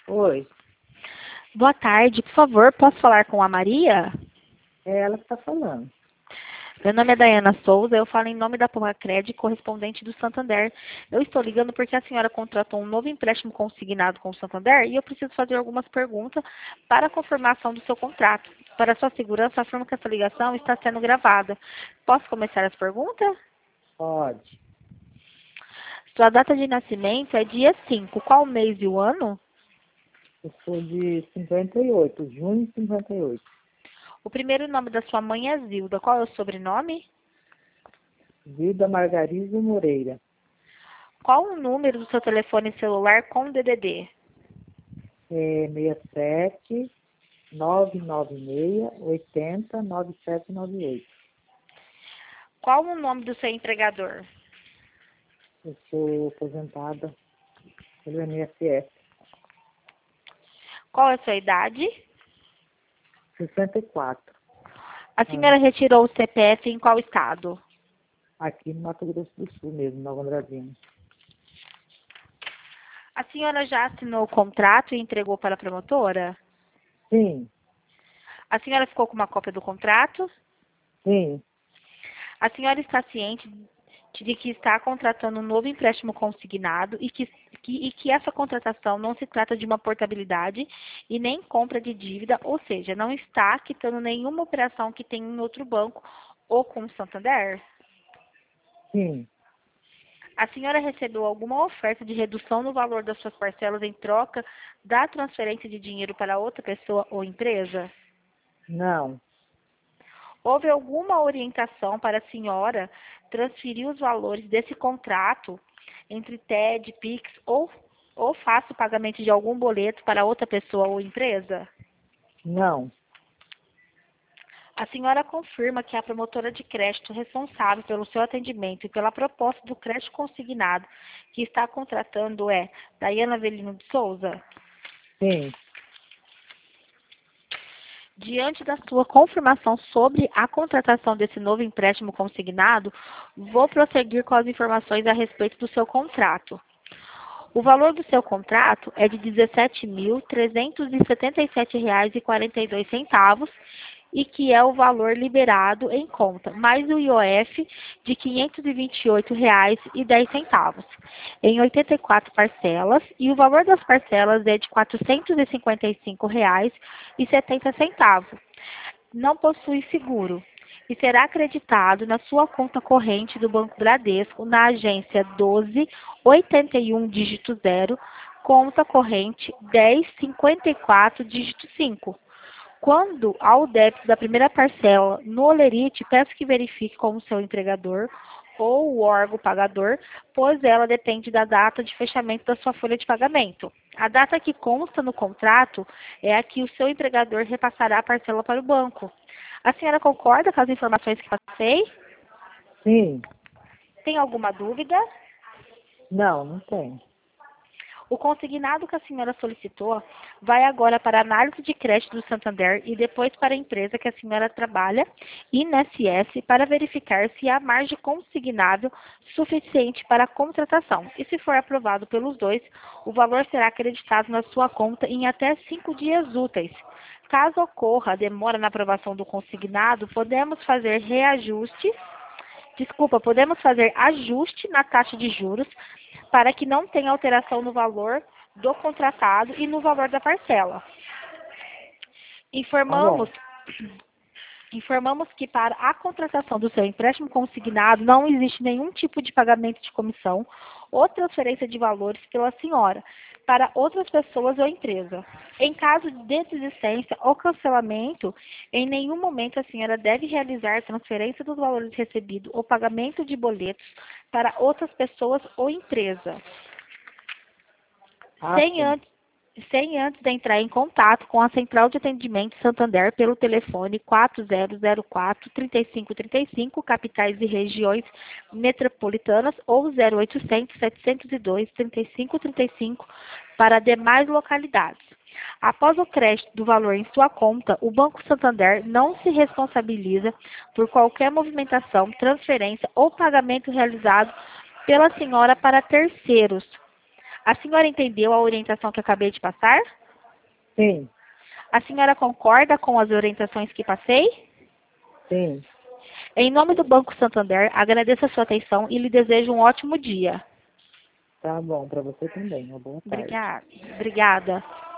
Oi, Boa tarde, por favor, posso falar com a Maria? é ela que está falando. Meu nome é Daiana Souza, eu falo em nome da Porracred, correspondente do Santander. Eu estou ligando porque a senhora contratou um novo empréstimo consignado com o Santander e eu preciso fazer algumas perguntas para a confirmação do seu contrato. Para sua segurança, afirmo que essa ligação está sendo gravada. Posso começar as perguntas? Pode. Sua data de nascimento é dia 5. Qual mês e o ano? Eu sou de 58, junho de 58. O primeiro nome da sua mãe é Zilda. Qual é o sobrenome? Vida Margarizo Moreira. Qual o número do seu telefone celular com DDD? É 67 996 80 9798. Qual o nome do seu empregador? Eu sou aposentada pelo INSS. Qual é a sua idade? 64 A anos. senhora retirou o CPF em qual estado? Aqui no Mato Grosso do Sul mesmo, Nova Andradina. A senhora já assinou o contrato e entregou para a promotora? Sim, A senhora ficou com uma cópia do contrato? sim, A senhora está ciente de que está contratando um novo empréstimo consignado e que essa contratação não se trata de uma portabilidade e nem compra de dívida, ou seja, não está quitando nenhuma operação que tem em outro banco ou com o Santander? sim. A senhora recebeu alguma oferta de redução no valor das suas parcelas em troca da transferência de dinheiro para outra pessoa ou empresa? Não, Houve alguma orientação para a senhora transferir os valores desse contrato entre TED, Pix ou faça o pagamento de algum boleto para outra pessoa ou empresa? não. A senhora confirma que a promotora de crédito responsável pelo seu atendimento e pela proposta do crédito consignado que está contratando é Daiana Avelino de Souza? Sim, Diante da sua confirmação sobre a contratação desse novo empréstimo consignado, vou prosseguir com as informações a respeito do seu contrato. O valor do seu contrato é de R$ 17.377,42 e que é o valor liberado em conta, mais o IOF de R$ 528,10 em 84 parcelas, e o valor das parcelas é de R$ 455,70. Não possui seguro e será acreditado na sua conta corrente do Banco Bradesco, na agência 1281 dígito 0, conta corrente 1054 dígito 5. Quando ao débito da primeira parcela no Olerite, peço que verifique com o seu empregador ou o órgão pagador, pois ela depende da data de fechamento da sua folha de pagamento. A data que consta no contrato é a que o seu empregador repassará a parcela para o banco. A senhora concorda com as informações que passei? sim. Tem alguma dúvida? Não, não tem. O consignado que a senhora solicitou vai agora para a análise de crédito do Santander e depois para a empresa que a senhora trabalha, INSS, para verificar se há margem consignável suficiente para a contratação. E se for aprovado pelos dois, o valor será acreditado na sua conta em até 5 dias úteis. Caso ocorra demora na aprovação do consignado, podemos fazer ajuste na taxa de juros para que não tenha alteração no valor do contratado e no valor da parcela. Tá bom. Informamos que para a contratação do seu empréstimo consignado não existe nenhum tipo de pagamento de comissão ou transferência de valores pela senhora para outras pessoas ou empresa. Em caso de desistência ou cancelamento, em nenhum momento a senhora deve realizar transferência dos valores recebidos ou pagamento de boletos para outras pessoas ou empresa, Ah, sem sim. antes sem antes de entrar em contato com a Central de Atendimento Santander pelo telefone 4004-3535, capitais e regiões metropolitanas, ou 0800-702-3535 para demais localidades. Após o crédito do valor em sua conta, o Banco Santander não se responsabiliza por qualquer movimentação, transferência ou pagamento realizado pela senhora para terceiros, A senhora entendeu a orientação que acabei de passar? Sim, A senhora concorda com as orientações que passei? sim. Em nome do Banco Santander, agradeço a sua atenção e lhe desejo um ótimo dia. Tá bom, para você também. Uma boa tarde. Obrigada.